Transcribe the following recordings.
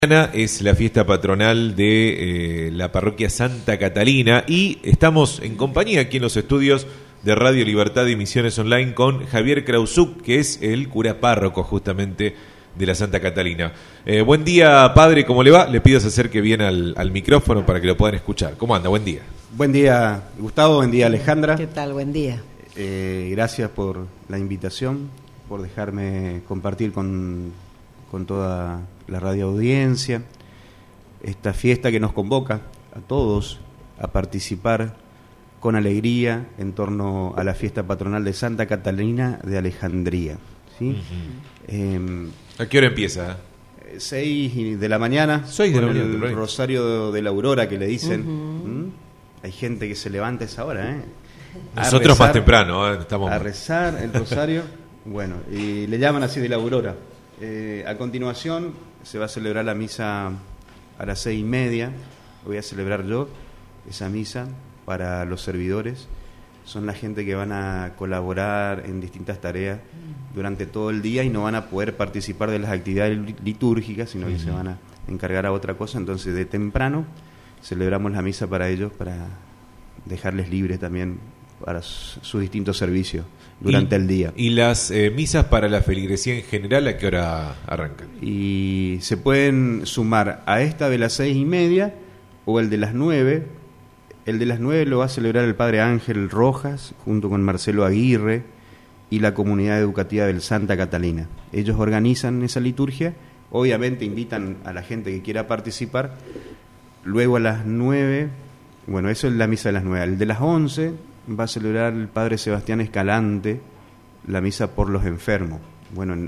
Mañana es la fiesta patronal de la parroquia Santa Catalina y estamos en compañía aquí en los estudios de Radio Libertad y Misiones Online con Javier Krausuk, que es el cura párroco justamente de la Santa Catalina. Buen día, padre, ¿cómo le va? Le pido se acerque bien al micrófono para que lo puedan escuchar. ¿Cómo anda? Buen día. Buen día, Gustavo, buen día, Alejandra. ¿Qué tal? Buen día. Gracias por la invitación, por dejarme compartir con toda la radio audiencia esta fiesta que nos convoca a todos a participar con alegría en torno a la fiesta patronal de Santa Catalina de Alejandría, ¿sí? ¿A qué hora empieza? 6 de la mañana, 6 de la mañana, el rosario de la aurora que le dicen. Hay gente que se levanta a esa hora, Nosotros más temprano, estamos a rezar el rosario. Bueno, y le llaman así de la aurora. A continuación se va a celebrar la misa a las 6:30. Voy a celebrar yo esa misa para los servidores. Son la gente que van a colaborar en distintas tareas durante todo el día y no van a poder participar de las actividades litúrgicas, sino que se van a encargar a otra cosa. Entonces, de temprano celebramos la misa para ellos, para dejarles libres también para sus distintos servicios durante el día. ¿Y las misas para la feligresía en general a qué hora arrancan? Y se pueden sumar a esta de las 6:30 o el de las 9. El de las 9 lo va a celebrar el padre Ángel Rojas junto con Marcelo Aguirre y la comunidad educativa del Santa Catalina. Ellos organizan esa liturgia, obviamente invitan a la gente que quiera participar. Luego a las 9, bueno, eso es la misa de las 9. El de las 11 va a celebrar el padre Sebastián Escalante la misa por los enfermos. Bueno,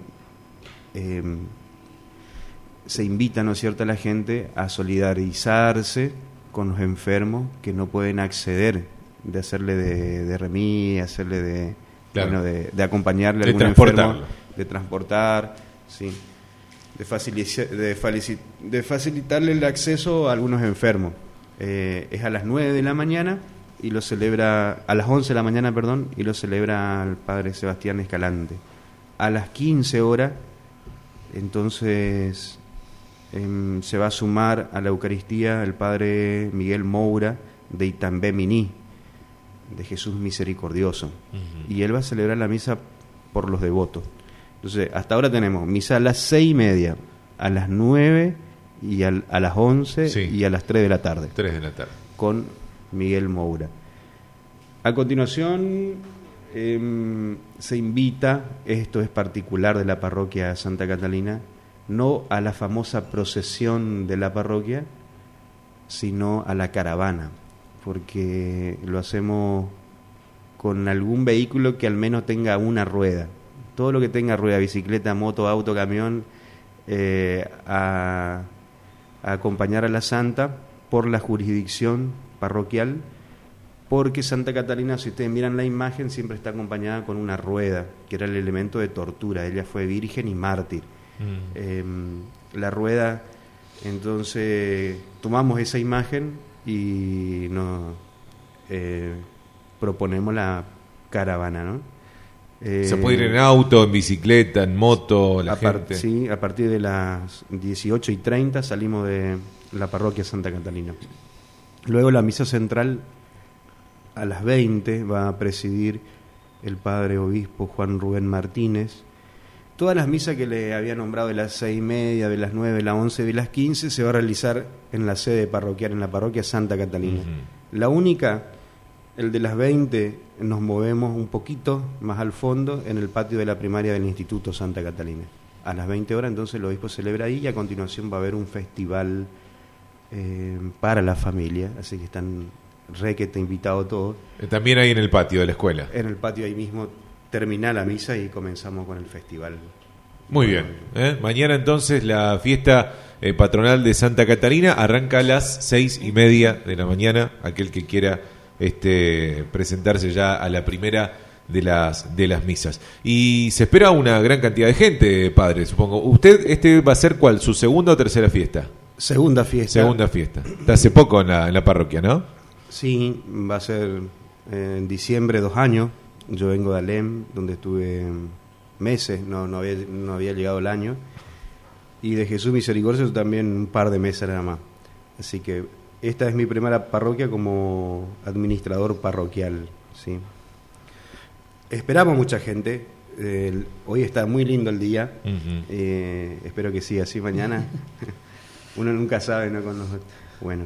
se invita, ¿no es cierto?, a la gente a solidarizarse con los enfermos que no pueden acceder, de hacerle de remis, hacerle de, claro, bueno, de acompañarle a algún enfermo, de transportar, sí, de facilitarle el acceso a algunos enfermos. Es a las 9 de la mañana y lo celebra, a las 11 de la mañana, perdón, y lo celebra el padre Sebastián Escalante. A las 15 horas, entonces, se va a sumar a la Eucaristía el padre Miguel Moura de Itambé Miní, de Jesús Misericordioso. Y él va a celebrar la misa por los devotos. Entonces, hasta ahora tenemos misa a las 6:30, a las 9 y a las 11, sí, y a las 3 de la tarde. 3 de la tarde. Con Miguel Moura. A continuación, se invita, esto es particular de la parroquia Santa Catalina, no a la famosa procesión de la parroquia, sino a la caravana, porque lo hacemos con algún vehículo que al menos tenga una rueda. Todo lo que tenga rueda, bicicleta, moto, auto, camión, a acompañar a la Santa por la jurisdicción parroquial, porque Santa Catalina, si ustedes miran la imagen, siempre está acompañada con una rueda, que era el elemento de tortura. Ella fue virgen y mártir. La rueda, entonces tomamos esa imagen y nos proponemos la caravana, ¿no? Se puede ir en auto, en bicicleta, en moto, la gente. Sí, a partir de las 18:30 salimos de la parroquia Santa Catalina. Luego la misa central a las 20 va a presidir el padre obispo Juan Rubén Martínez. Todas las misas que le había nombrado, de las 6:30, de las 9, de las 11, de las 15, se va a realizar en la sede parroquial, en la parroquia Santa Catalina. La única, el de las 20, nos movemos un poquito más al fondo, en el patio de la primaria del Instituto Santa Catalina. A las 20 horas, entonces, el obispo celebra ahí y a continuación va a haber un festival para la familia, así que están requete invitados todos. También ahí en el patio de la escuela. En el patio ahí mismo termina la misa y comenzamos con el festival. Muy bien. Mañana entonces la fiesta patronal de Santa Catalina arranca a las 6:30 de la mañana. Aquel que quiera presentarse ya a la primera de las misas. Y se espera una gran cantidad de gente, padre, supongo. ¿Usted va a ser cuál? ¿Su segunda o tercera fiesta? Segunda fiesta. Segunda fiesta. Está hace poco en la parroquia, ¿no? Sí, va a ser en diciembre, 2 años. Yo vengo de Alem, donde estuve meses, no había llegado el año. y de Jesús Misericordioso también un par de meses nada más. Así que esta es mi primera parroquia como administrador parroquial, ¿sí? Esperamos mucha gente. Hoy está muy lindo el día. Espero que siga así mañana. Uno nunca sabe, ¿no? Bueno,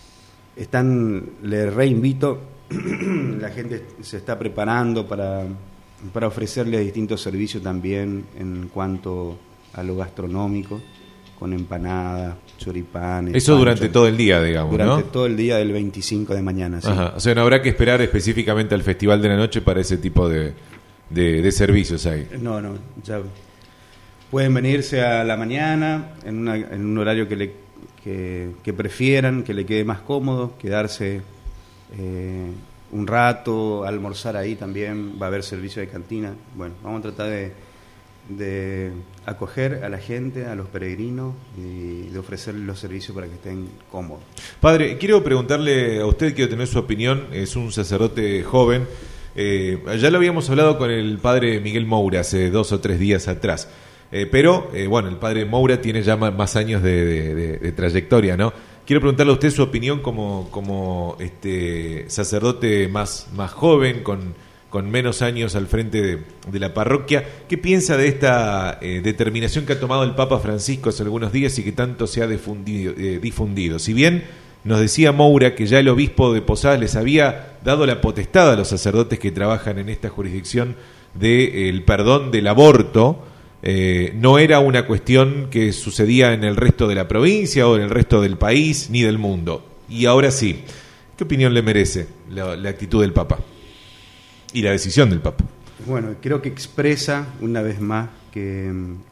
le reinvito. La gente se está preparando para ofrecerle distintos servicios también en cuanto a lo gastronómico, con empanadas, choripanes. Eso panchos, durante todo el día, digamos, durante ¿no? todo el día del 25 de mañana, sí. Ajá. O sea, no habrá que esperar específicamente al Festival de la Noche para ese tipo de servicios ahí. No, ya pueden venirse a la mañana en un horario que prefieran, que le quede más cómodo, quedarse un rato, almorzar ahí también, va a haber servicio de cantina. Bueno, vamos a tratar de acoger a la gente, a los peregrinos, y de ofrecerles los servicios para que estén cómodos. Padre, quiero preguntarle a usted, quiero tener su opinión, es un sacerdote joven. Ya lo habíamos hablado con el padre Miguel Moura hace 2 o 3 días atrás, pero bueno, el padre Moura tiene ya más años de trayectoria, ¿no? Quiero preguntarle a usted su opinión como sacerdote más joven, con menos años al frente de la parroquia. ¿Qué piensa de esta determinación que ha tomado el Papa Francisco hace algunos días y que tanto se ha difundido? Si bien nos decía Moura que ya el obispo de Posadas les había dado la potestad a los sacerdotes que trabajan en esta jurisdicción del perdón del aborto, no era una cuestión que sucedía en el resto de la provincia o en el resto del país ni del mundo. Y ahora sí, ¿qué opinión le merece la actitud del Papa y la decisión del Papa? Bueno, creo que expresa una vez más que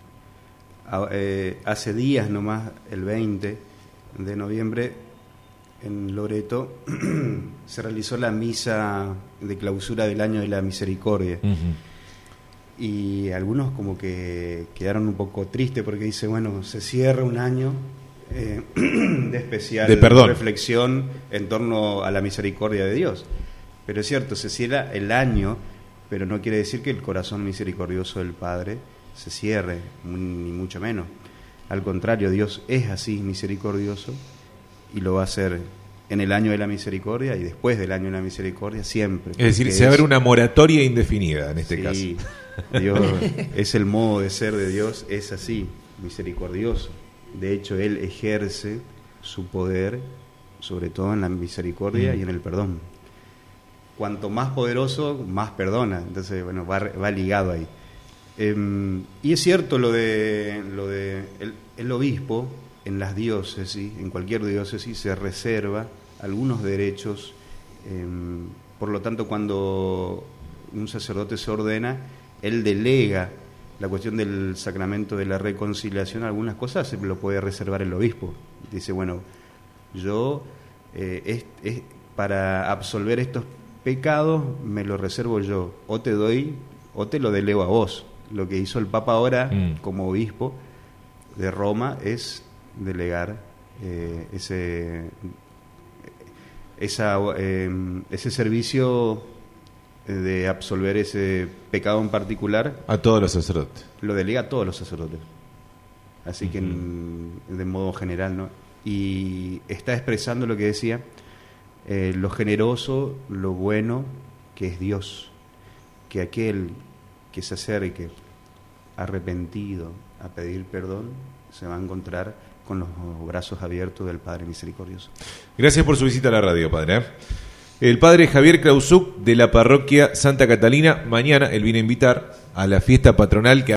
hace días nomás, el 20 de noviembre, en Loreto se realizó la misa de clausura del Año de la Misericordia. Y algunos como que quedaron un poco tristes porque dice, bueno, se cierra un año de especial de perdón, reflexión en torno a la misericordia de Dios. Pero es cierto, se cierra el año, pero no quiere decir que el corazón misericordioso del Padre se cierre, ni mucho menos. Al contrario, Dios es así misericordioso y lo va a hacer en el año de la misericordia y después del año de la misericordia siempre. Es decir, se va a ver una moratoria indefinida en este caso. Dios es el modo de ser de Dios, es así, misericordioso. De hecho, Él ejerce su poder sobre todo en la misericordia y en el perdón. Cuanto más poderoso, más perdona. Entonces, bueno, va ligado ahí. Y es cierto lo de el obispo en las diócesis, en cualquier diócesis se reserva algunos derechos. Por lo tanto, cuando un sacerdote se ordena, él delega la cuestión del sacramento de la reconciliación. Algunas cosas se lo puede reservar el obispo. Dice, bueno, yo para absolver estos pecados me lo reservo yo, o te doy o te lo delego a vos. Lo que hizo el Papa ahora como obispo de Roma es delegar ese servicio de absolver ese pecado en particular a todos los sacerdotes. Lo delega a todos los sacerdotes. Así que de modo general, ¿no? Y está expresando lo que decía, lo generoso, lo bueno que es Dios, que aquel que se acerque arrepentido a pedir perdón se va a encontrar con los brazos abiertos del Padre Misericordioso. Gracias por su visita a la radio, Padre. El Padre Javier Krausuk de la parroquia Santa Catalina, mañana él viene a invitar a la fiesta patronal que